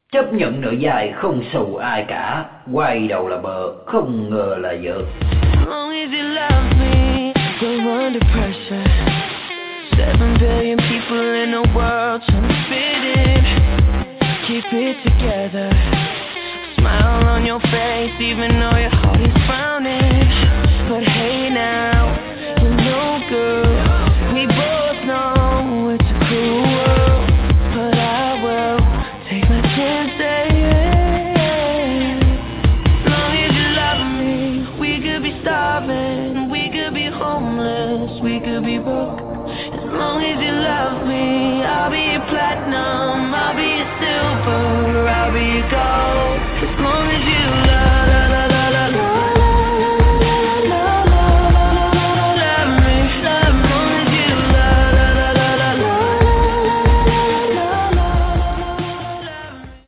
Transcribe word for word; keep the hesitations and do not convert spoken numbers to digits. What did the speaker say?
Chấp nhận nợ dài không sầu ai cả, quay đầu là bờ, không ngờ là vợ. Long as you love me, we're under pressure. Seven billion people in the world trying to fit in. Keep it together. Smile on your face even though your heart is frowning. But hey now, you're no good. We both know it's a cruel world, but I will take my chances. Long as you love me, we could be starving, we could be homeless, we could be broke. As long as you love me, I'll be your platinum, I'll be your silver, I'll be your gold.